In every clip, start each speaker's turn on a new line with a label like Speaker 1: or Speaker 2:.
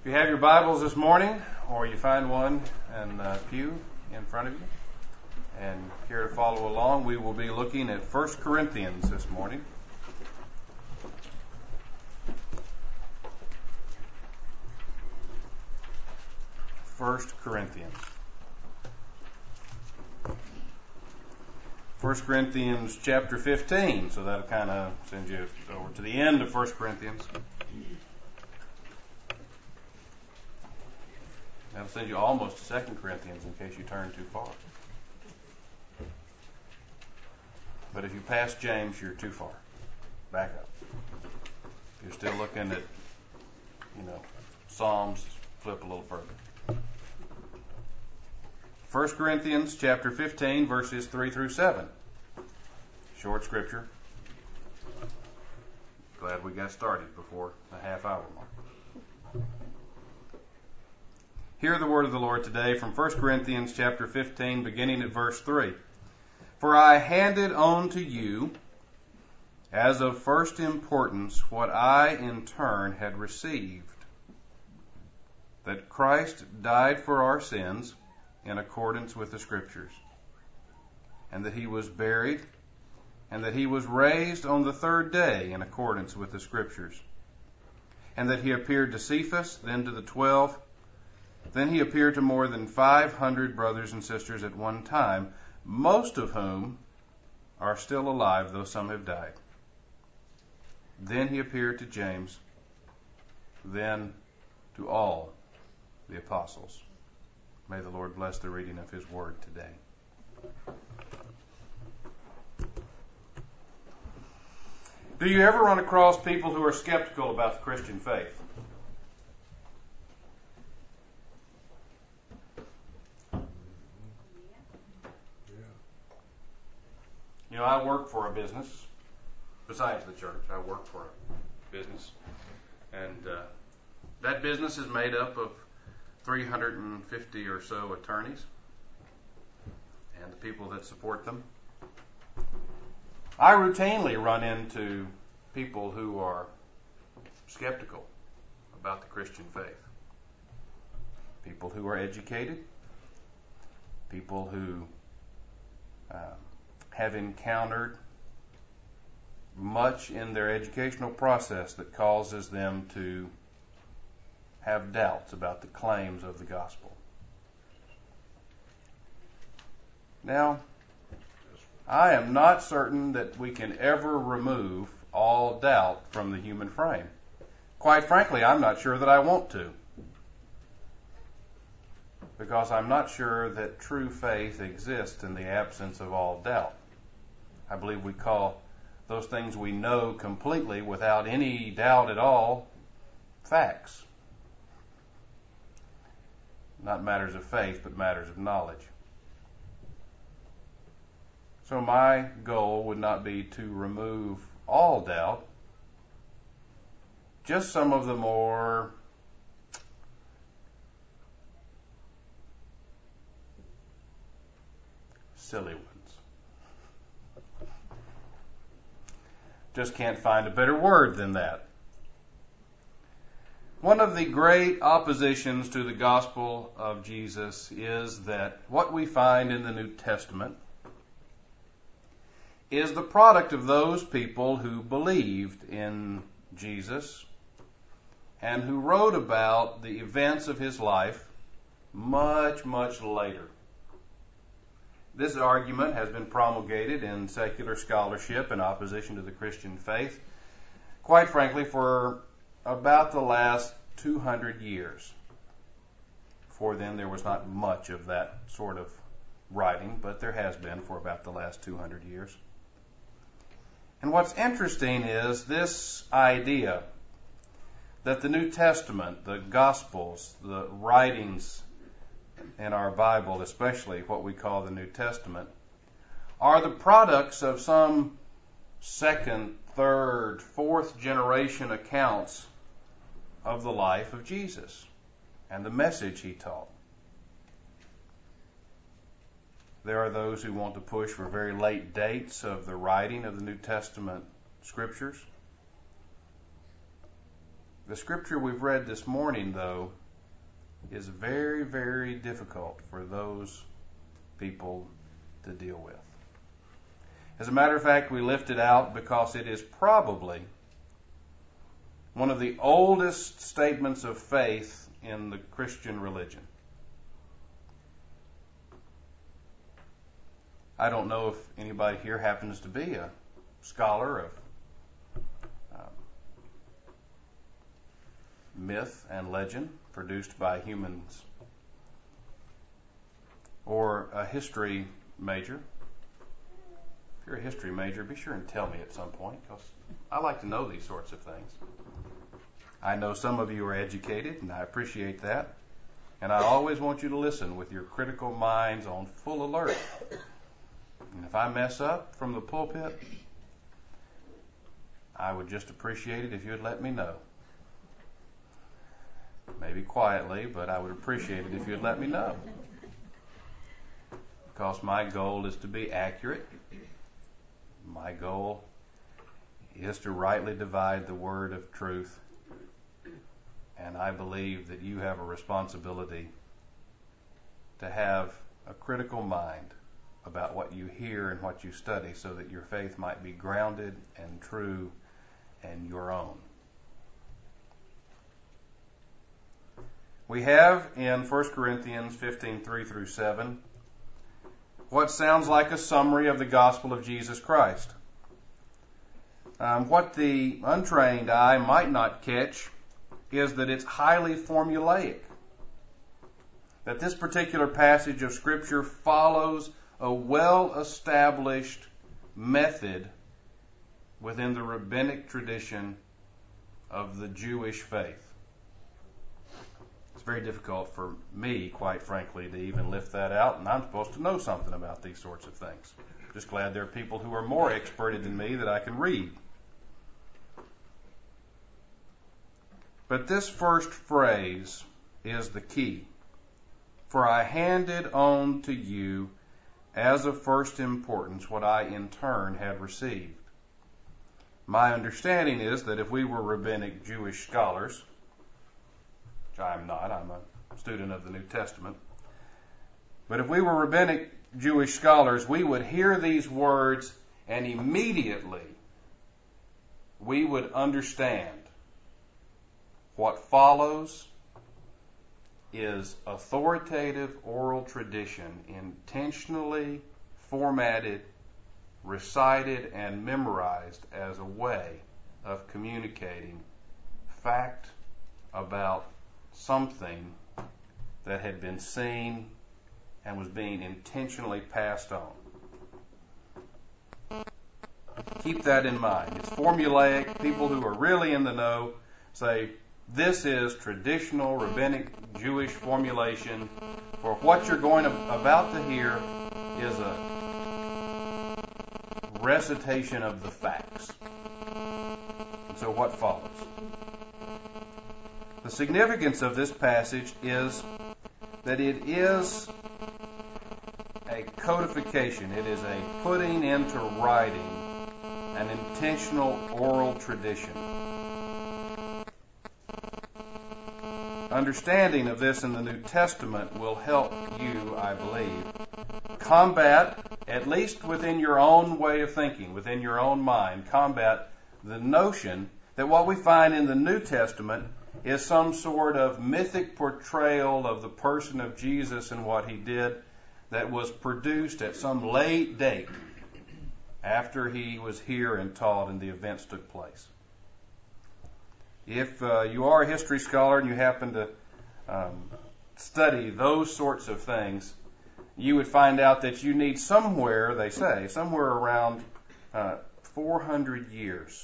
Speaker 1: you have your Bibles this morning, or you find one in the pew in front of you, and care to follow along, we will be looking at 1 Corinthians this morning. First Corinthians. 1 Corinthians chapter 15, so that'll kind of send you over to the end of 1 Corinthians. That'll send you almost to 2 Corinthians in case you turn too far. But if you pass James, you're too far. Back up. If you're still looking at, Psalms, flip a little further. 1 Corinthians chapter 15, verses 3 through 7. Short scripture. Glad we got started before the half-hour mark. Hear the word of the Lord today from 1 Corinthians chapter 15, beginning at verse 3. For I handed on to you, as of first importance, what I in turn had received, that Christ died for our sins in accordance with the Scriptures, and that he was buried, and that he was raised on the third day in accordance with the Scriptures, and that he appeared to Cephas, then to the 12. Then he appeared to more than 500 brothers and sisters at one time, most of whom are still alive, though some have died. Then he appeared to James, then to all the apostles. May the Lord bless the reading of his word today. Do you ever run across people who are skeptical about the Christian faith? I work for a business. Besides the church, I work for a business. And that business is made up of 350 or so attorneys and the people that support them. I routinely run into people who are skeptical about the Christian faith. People who are educated. People who have encountered much in their educational process that causes them to have doubts about the claims of the gospel. Now, I am not certain that we can ever remove all doubt from the human frame. Quite frankly, I'm not sure that I want to, because I'm not sure that true faith exists in the absence of all doubt. I believe we call those things we know completely without any doubt at all facts. Not matters of faith, but matters of knowledge. So my goal would not be to remove all doubt, just some of the more silly ones. Just can't find a better word than that. One of the great oppositions to the gospel of Jesus is that what we find in the New Testament is the product of those people who believed in Jesus and who wrote about the events of his life much, much later. This argument has been promulgated in secular scholarship in opposition to the Christian faith, quite frankly, for about the last 200 years. Before then, there was not much of that sort of writing, but there has been for about the last 200 years. And what's interesting is this idea that the New Testament, the Gospels, the writings in our Bible, especially what we call the New Testament, are the products of some second, third, fourth generation accounts of the life of Jesus and the message he taught. There are those who want to push for very late dates of the writing of the New Testament scriptures. The scripture we've read this morning, though, is very, very difficult for those people to deal with. As a matter of fact, we lift it out because it is probably one of the oldest statements of faith in the Christian religion. I don't know if anybody here happens to be a scholar of myth and legend produced by humans, or a history major. If you're a history major, be sure and tell me at some point, because I like to know these sorts of things. I know some of you are educated, and I appreciate that. And I always want you to listen with your critical minds on full alert. And if I mess up from the pulpit, I would just appreciate it if you would let me know. Maybe quietly, but I would appreciate it if you'd let me know. Because my goal is to be accurate. My goal is to rightly divide the word of truth. And I believe that you have a responsibility to have a critical mind about what you hear and what you study, so that your faith might be grounded and true and your own. We have in 1 Corinthians 15:3-7 what sounds like a summary of the gospel of Jesus Christ. What the untrained eye might not catch is that it's highly formulaic. That this particular passage of Scripture follows a well-established method within the rabbinic tradition of the Jewish faith. It's very difficult for me, quite frankly, to even lift that out, and I'm supposed to know something about these sorts of things. I'm just glad there are people who are more experted than me that I can read. But this first phrase is the key. For I handed on to you as of first importance what I in turn had received. My understanding is that if we were rabbinic Jewish scholars, which I'm not, I'm a student of the New Testament, but if we were rabbinic Jewish scholars, we would hear these words and immediately we would understand what follows is authoritative oral tradition, intentionally formatted, recited, and memorized as a way of communicating fact about something that had been seen and was being intentionally passed on. Keep that in mind. It's formulaic. People who are really in the know say, this is traditional rabbinic Jewish formulation for what you're about to hear is a recitation of the facts. And so what follows? The significance of this passage is that it is a codification. It is a putting into writing an intentional oral tradition. Understanding of this in the New Testament will help you, I believe, combat, at least within your own way of thinking, within your own mind, combat the notion that what we find in the New Testament is some sort of mythic portrayal of the person of Jesus and what he did that was produced at some late date after he was here and taught and the events took place. If you are a history scholar and you happen to study those sorts of things, you would find out that you need somewhere, they say, somewhere around 400 years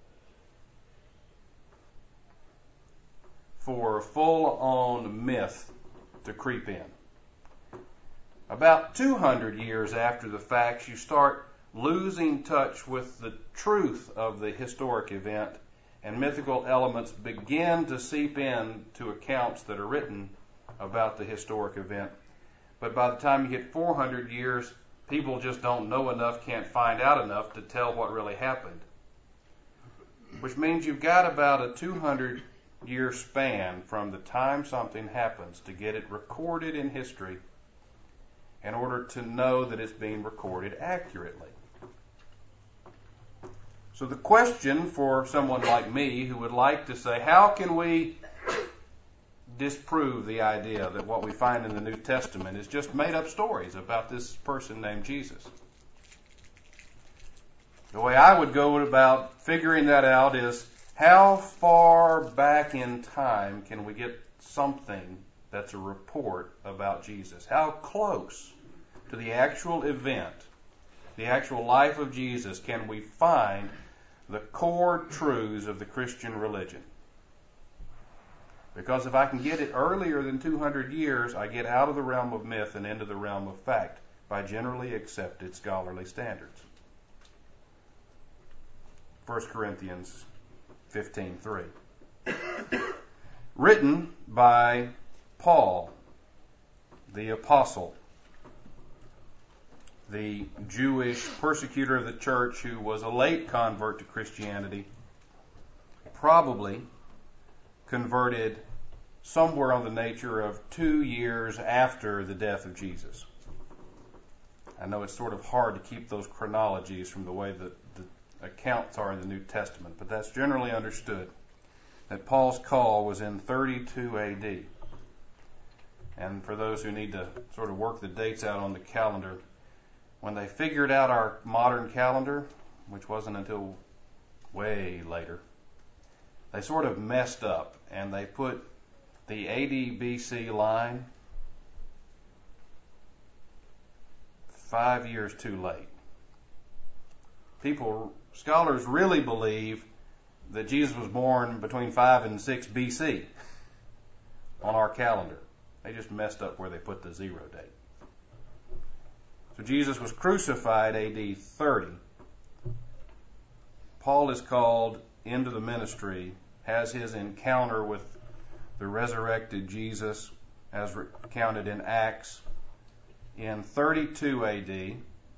Speaker 1: for full-on myth to creep in. About 200 years after the fact, you start losing touch with the truth of the historic event, and mythical elements begin to seep in to accounts that are written about the historic event. But by the time you hit 400 years, people just don't know enough, can't find out enough to tell what really happened. Which means you've got about a 200 year span from the time something happens to get it recorded in history in order to know that it's being recorded accurately. So the question for someone like me who would like to say, how can we disprove the idea that what we find in the New Testament is just made up stories about this person named Jesus? The way I would go about figuring that out is, how far back in time can we get something that's a report about Jesus? How close to the actual event, the actual life of Jesus, can we find the core truths of the Christian religion? Because if I can get it earlier than 200 years, I get out of the realm of myth and into the realm of fact by generally accepted scholarly standards. 1 Corinthians 15:3. Written by Paul, the apostle, the Jewish persecutor of the church who was a late convert to Christianity, probably converted somewhere on the nature of 2 years after the death of Jesus. I know it's sort of hard to keep those chronologies from the way that the accounts are in the New Testament, but that's generally understood, that Paul's call was in 32 AD. And for those who need to sort of work the dates out on the calendar, when they figured out our modern calendar, which wasn't until way later, they sort of messed up and they put the AD BC line 5 years too late. Scholars really believe that Jesus was born between 5 and 6 BC on our calendar. They just messed up where they put the 0 date. So Jesus was crucified AD 30. Paul is called into the ministry, has his encounter with the resurrected Jesus as recounted in Acts in 32 AD.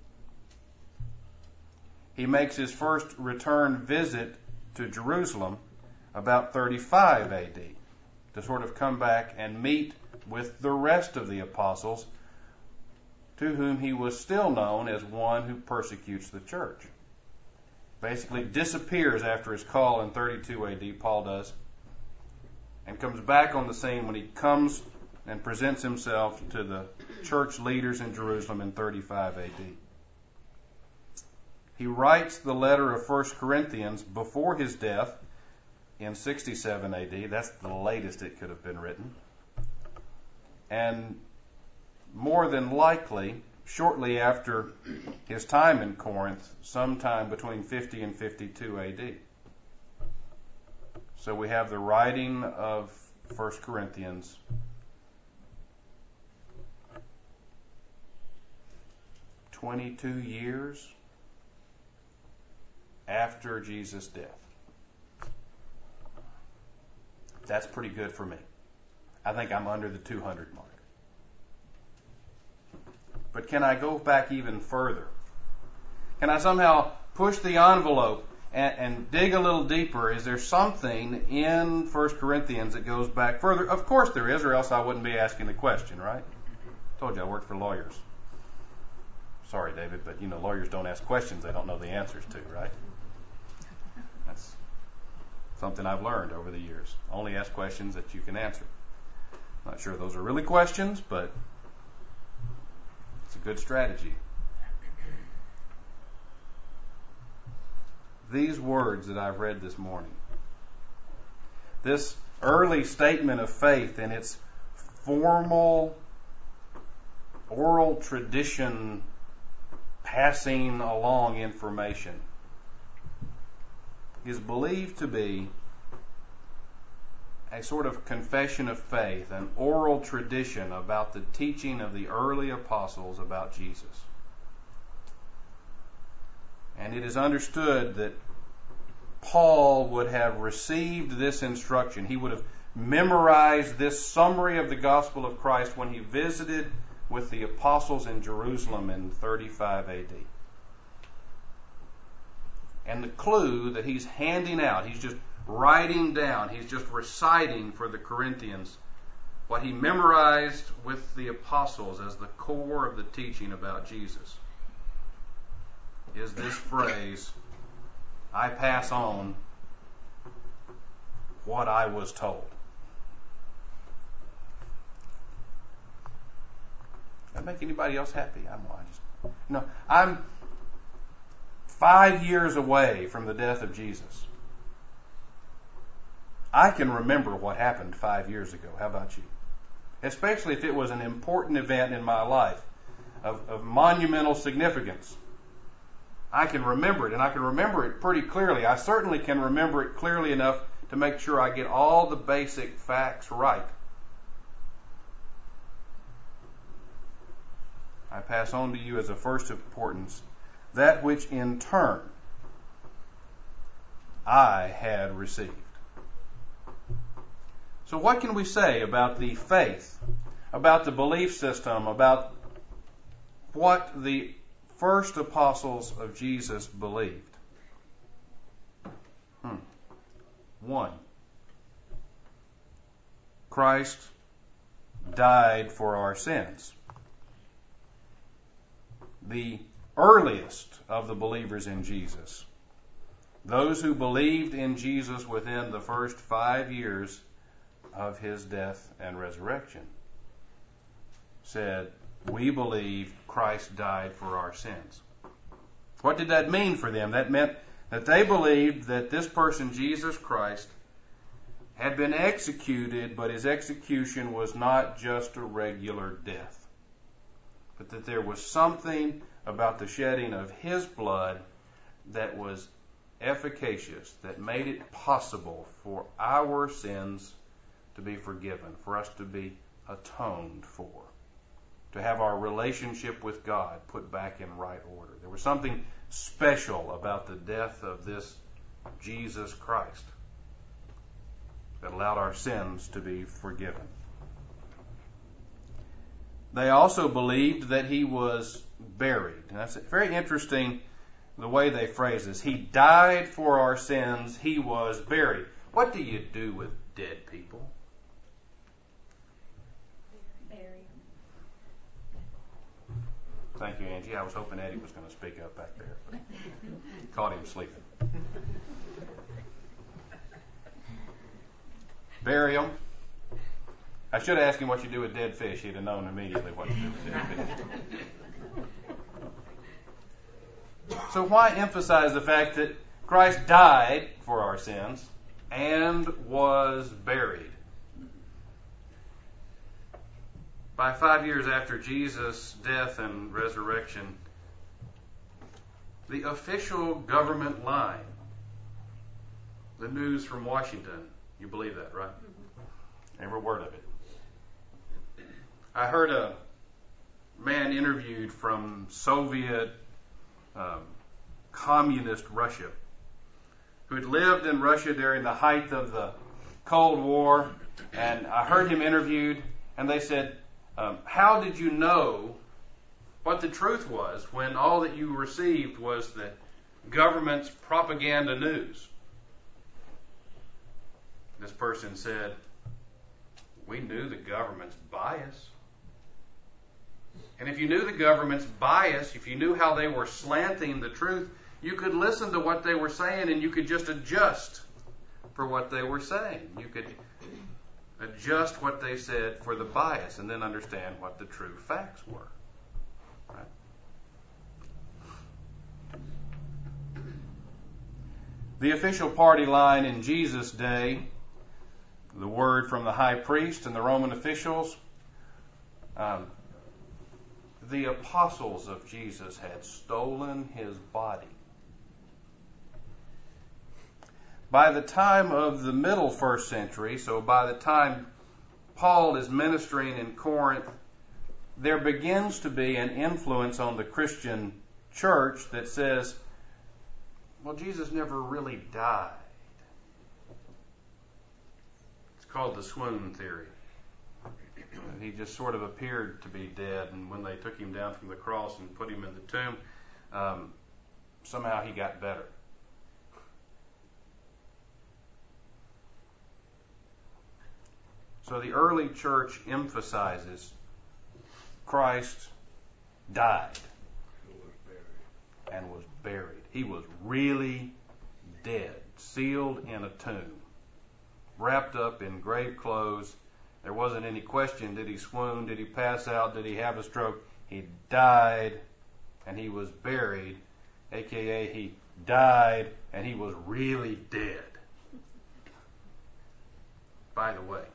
Speaker 1: He makes his first return visit to Jerusalem about 35 AD to sort of come back and meet with the rest of the apostles, to whom he was still known as one who persecutes the church. Basically disappears after his call in 32 AD, Paul does, and comes back on the scene when he comes and presents himself to the church leaders in Jerusalem in 35 AD. He writes the letter of 1 Corinthians before his death in 67 AD. That's the latest it could have been written. And more than likely, shortly after his time in Corinth, sometime between 50 and 52 AD. So we have the writing of 1 Corinthians 22 years after Jesus' death. That's pretty good for me. I think I'm under the 200 mark. But can I go back even further? Can I somehow push the envelope and dig a little deeper? Is there something in 1 Corinthians that goes back further? Of course there is, or else I wouldn't be asking the question, right? I told you I worked for lawyers. Sorry, David, but lawyers don't ask questions they don't know the answers to, right? That's something I've learned over the years. Only ask questions that you can answer. Not sure those are really questions, but it's a good strategy. These words that I've read this morning, this early statement of faith in its formal oral tradition passing along information, is believed to be a sort of confession of faith, an oral tradition about the teaching of the early apostles about Jesus. And it is understood that Paul would have received this instruction. He would have memorized this summary of the gospel of Christ when he visited with the apostles in Jerusalem in 35 AD. And the clue that he's handing out, he's just writing down, he's just reciting for the Corinthians what he memorized with the apostles as the core of the teaching about Jesus, is this phrase, I pass on what I was told. Does that make anybody else happy? I'm 5 years away from the death of Jesus. I can remember what happened 5 years ago. How about you? Especially if it was an important event in my life of monumental significance. I can remember it, and I can remember it pretty clearly. I certainly can remember it clearly enough to make sure I get all the basic facts right. I pass on to you as of first importance that which in turn I had received. So what can we say about the faith, about the belief system, about what the first apostles of Jesus believed? 1. Christ died for our sins. The earliest of the believers in Jesus, those who believed in Jesus within the first 5 years of his death and resurrection, said, we believe Christ died for our sins. What did that mean for them? That meant that they believed that this person, Jesus Christ, had been executed, but his execution was not just a regular death, but that there was something about the shedding of his blood that was efficacious, that made it possible for our sins to be forgiven, for us to be atoned for, to have our relationship with God put back in right order. There was something special about the death of this Jesus Christ that allowed our sins to be forgiven. They also believed that he was buried. And that's very interesting the way they phrase this. He died for our sins. He was buried. What do you do with dead people?
Speaker 2: Bury.
Speaker 1: Thank you, Angie. I was hoping Eddie was going to speak up back there, but caught him sleeping. Bury them. I should have asked him what you do with dead fish. He'd have known immediately what to do with dead fish. So why emphasize the fact that Christ died for our sins and was buried? By 5 years after Jesus' death and resurrection, the official government line, the news from Washington, you believe that, right? Every word of it. I heard a man interviewed from Soviet communist Russia who had lived in Russia during the height of the Cold War, and I heard him interviewed, and they said, how did you know what the truth was when all that you received was the government's propaganda news? This person said, we knew the government's bias. And if you knew the government's bias, if you knew how they were slanting the truth, you could listen to what they were saying and you could just adjust for what they were saying. You could adjust what they said for the bias and then understand what the true facts were. Right? The official party line in Jesus' day, the word from the high priest and the Roman officials, the apostles of Jesus had stolen his body. By the time of the middle first century, so by the time Paul is ministering in Corinth, there begins to be an influence on the Christian church that says, well, Jesus never really died. It's called the swoon theory. He just sort of appeared to be dead, and when they took him down from the cross and put him in the tomb, somehow he got better. So the early church emphasizes Christ died and was buried. He was really dead, sealed in a tomb, wrapped up in grave clothes. There wasn't any question, did he swoon, did he pass out, did he have a stroke? He died and he was buried, aka he died and he was really dead. By the way,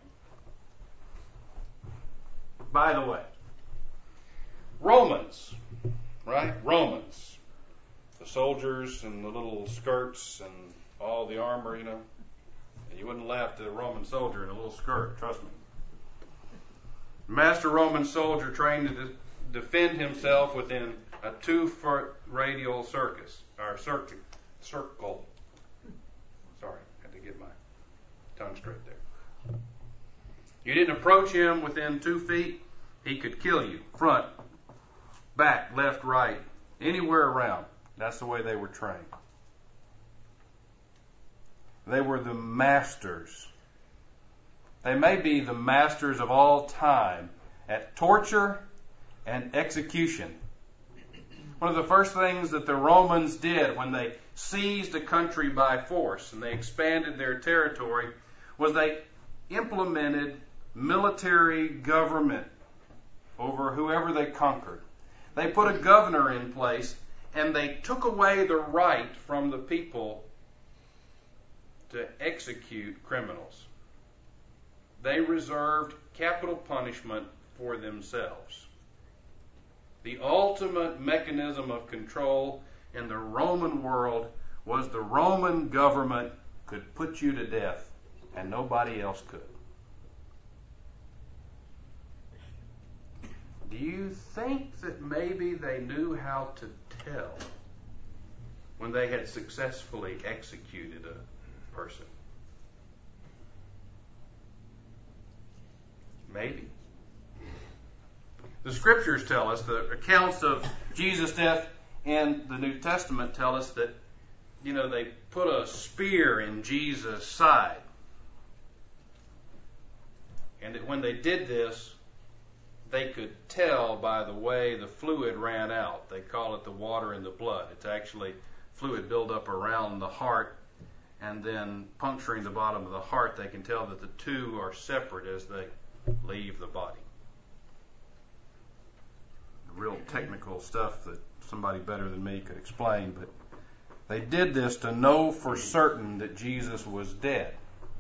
Speaker 1: Romans, right? Romans. The soldiers and the little skirts and all the armor, you know. You wouldn't laugh at a Roman soldier in a little skirt, trust me. Master Roman soldier trained to defend himself within a 2-foot radial circle. Sorry, had to get my tongue straight there. You didn't approach him within 2 feet, he could kill you. Front, back, left, right, anywhere around. That's the way they were trained. They were the masters. They may be the masters of all time at torture and execution. One of the first things that the Romans did when they seized a country by force and they expanded their territory was they implemented military government over whoever they conquered. They put a governor in place and they took away the right from the people to execute criminals. They reserved capital punishment for themselves. The ultimate mechanism of control in the Roman world was the Roman government could put you to death and nobody else could. Do you think that maybe they knew how to tell when they had successfully executed a person? Maybe. The scriptures tell us, the accounts of Jesus' death in the New Testament tell us that, they put a spear in Jesus' side. And that when they did this, they could tell by the way the fluid ran out. They call it the water in the blood. It's actually fluid buildup around the heart, and then puncturing the bottom of the heart, they can tell that the two are separate as they leave the body. Real technical stuff that somebody better than me could explain, but they did this to know for certain that Jesus was dead.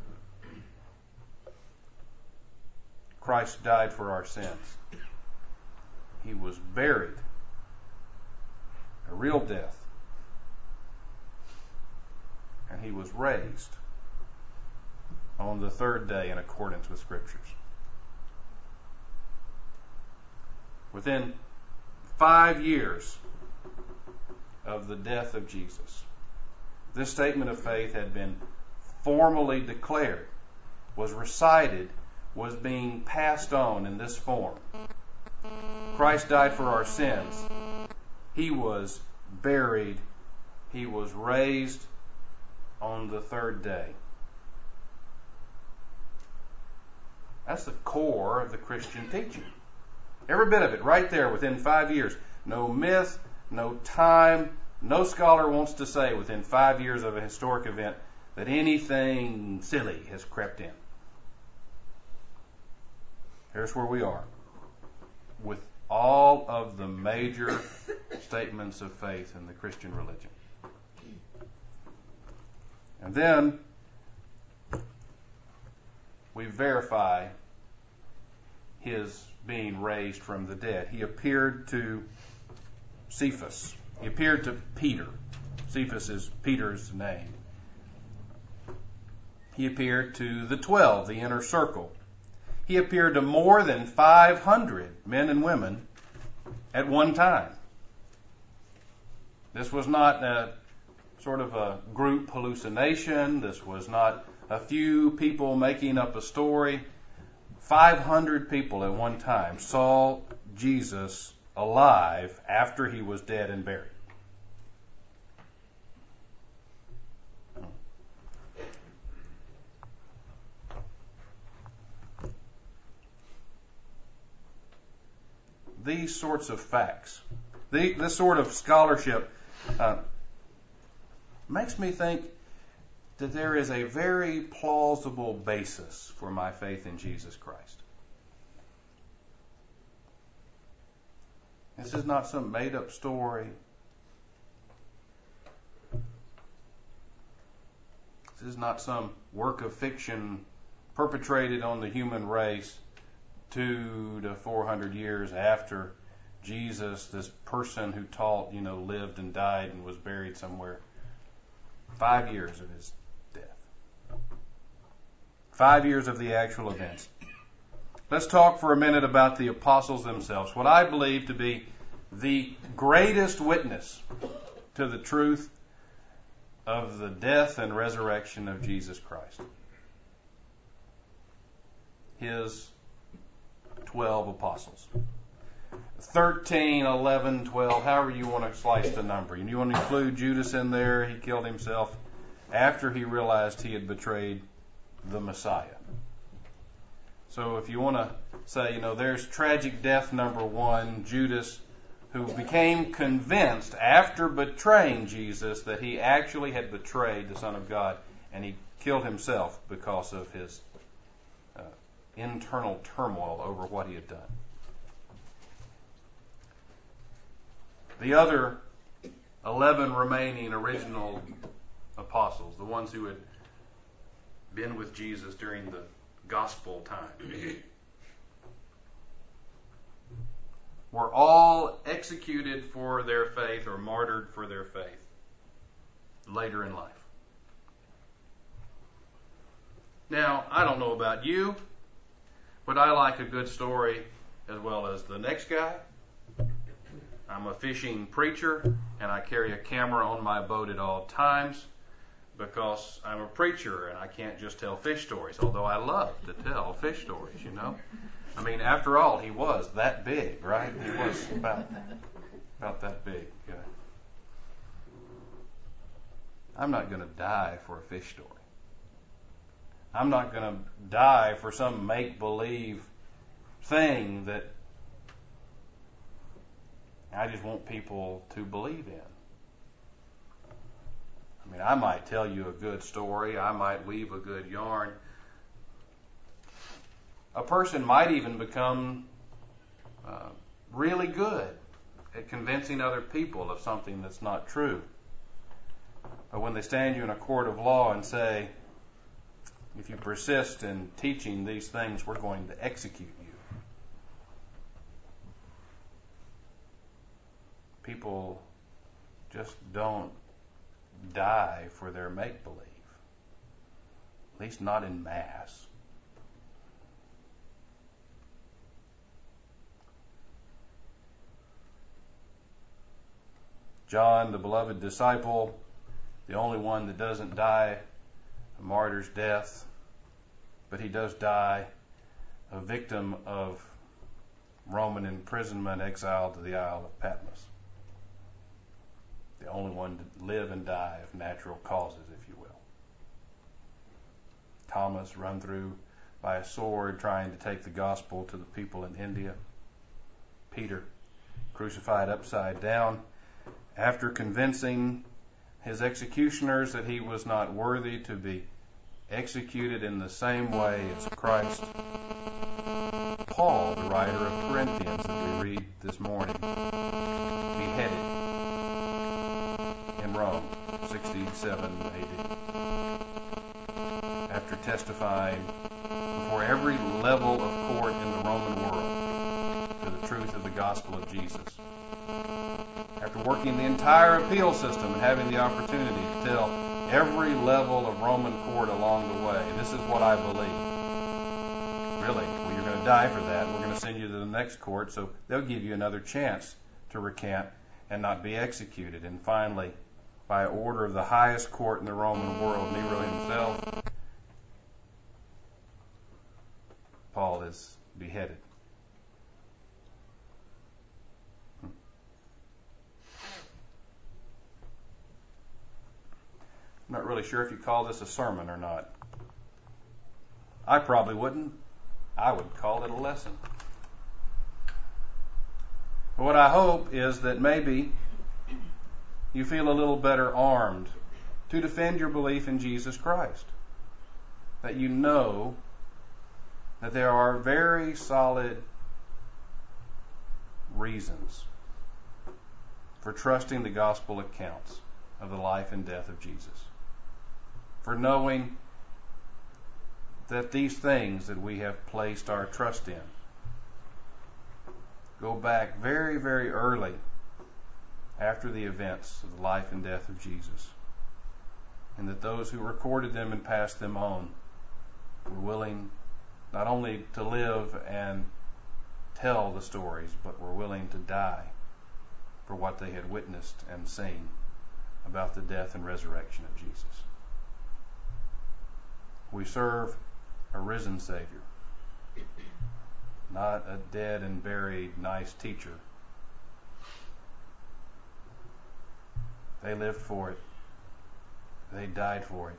Speaker 1: Christ died for our sins. He was buried, a real death, and he was raised on the third day in accordance with Scriptures. Within 5 years of the death of Jesus, this statement of faith had been formally declared, was recited, was being passed on in this form. Christ died for our sins. He was buried. He was raised on the third day. That's the core of the Christian teaching. Every bit of it right there within 5 years. No myth, no time. No scholar wants to say within 5 years of a historic event that anything silly has crept in. Here's where we are with all of the major statements of faith in the Christian religion. And then we verify his being raised from the dead. He appeared to Cephas. He appeared to Peter. Cephas is Peter's name. He appeared to the 12, the inner circle. He appeared to more than 500 men and women at one time. This was not a sort of a group hallucination. This was not a few people making up a story. 500 people at one time saw Jesus alive after he was dead and buried. these sorts of facts, this sort of scholarship, makes me think that there is a very plausible basis for my faith in Jesus Christ. This is not some made-up story. This is not some work of fiction perpetrated on the human race 200 to 400 years after Jesus, this person who taught, lived and died and was buried somewhere. 5 years of his death. 5 years of the actual events. Let's talk for a minute about the apostles themselves. What I believe to be the greatest witness to the truth of the death and resurrection of Jesus Christ. His 12 apostles. 13, 11, 12, however you want to slice the number. You want to include Judas in there. He killed himself after he realized he had betrayed the Messiah. So if you want to say, there's tragic death number 1, Judas, who became convinced after betraying Jesus that he actually had betrayed the Son of God, and he killed himself because of his internal turmoil over what he had done. The other 11 remaining original apostles, the ones who had been with Jesus during the gospel time, were all executed for their faith or martyred for their faith later in life. Now, I don't know about you, but I like a good story as well as the next guy. I'm a fishing preacher, and I carry a camera on my boat at all times because I'm a preacher and I can't just tell fish stories, although I love to tell fish stories, I mean, after all, he was that big, right? He was about that big. Yeah. I'm not going to die for a fish story. I'm not going to die for some make-believe thing that I just want people to believe in. I mean, I might tell you a good story. I might weave a good yarn. A person might even become really good at convincing other people of something that's not true. But when they stand you in a court of law and say, if you persist in teaching these things, we're going to execute you. People just don't die for their make-believe. At least not in mass. John, the beloved disciple, the only one that doesn't die a martyr's death, but he does die a victim of Roman imprisonment, exiled to the Isle of Patmos. The only one to live and die of natural causes, if you will. Thomas, run through by a sword trying to take the gospel to the people in India. Peter, crucified upside down after convincing his executioners that he was not worthy to be executed in the same way as Christ. Paul, the writer of Corinthians that we read this morning, beheaded in Rome, 67 AD, after testifying before every level of court in the Roman world to the truth of the gospel of Jesus. After working the entire appeal system and having the opportunity to tell every level of Roman court along the way, this is what I believe. Really, well, you're going to die for that. We're going to send you to the next court, so they'll give you another chance to recant and not be executed. And finally, by order of the highest court in the Roman world, Nero himself, Paul is beheaded. I'm not really sure if you call this a sermon or not. I probably wouldn't. I would call it a lesson. What I hope is that maybe you feel a little better armed to defend your belief in Jesus Christ. That you know that there are very solid reasons for trusting the gospel accounts of the life and death of Jesus. For knowing that these things that we have placed our trust in go back very, very early after the events of the life and death of Jesus. And that those who recorded them and passed them on were willing not only to live and tell the stories, but were willing to die for what they had witnessed and seen about the death and resurrection of Jesus. We serve a risen Savior, not a dead and buried nice teacher. They lived for it. They died for it.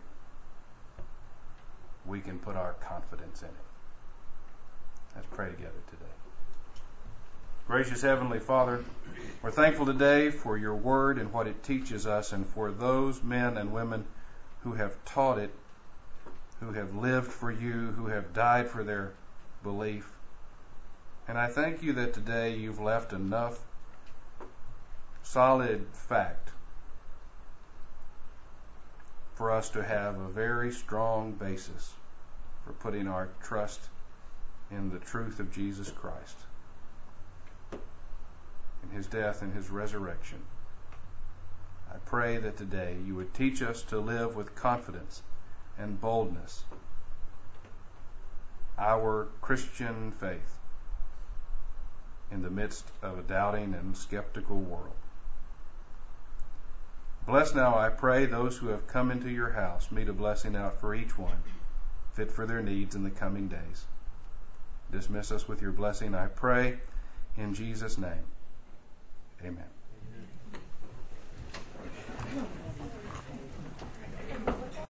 Speaker 1: We can put our confidence in it. Let's pray together today. Gracious Heavenly Father, we're thankful today for your word and what it teaches us, and for those men and women who have taught it, who have lived for you, who have died for their belief. And I thank you that today you've left enough solid fact for us to have a very strong basis for putting our trust in the truth of Jesus Christ, in his death and his resurrection. I pray that today you would teach us to live with confidence and boldness our Christian faith in the midst of a doubting and skeptical world. Bless now, I pray, those who have come into your house. Meet a blessing out for each one, fit for their needs in the coming days. Dismiss us with your blessing, I pray, in Jesus' name. Amen.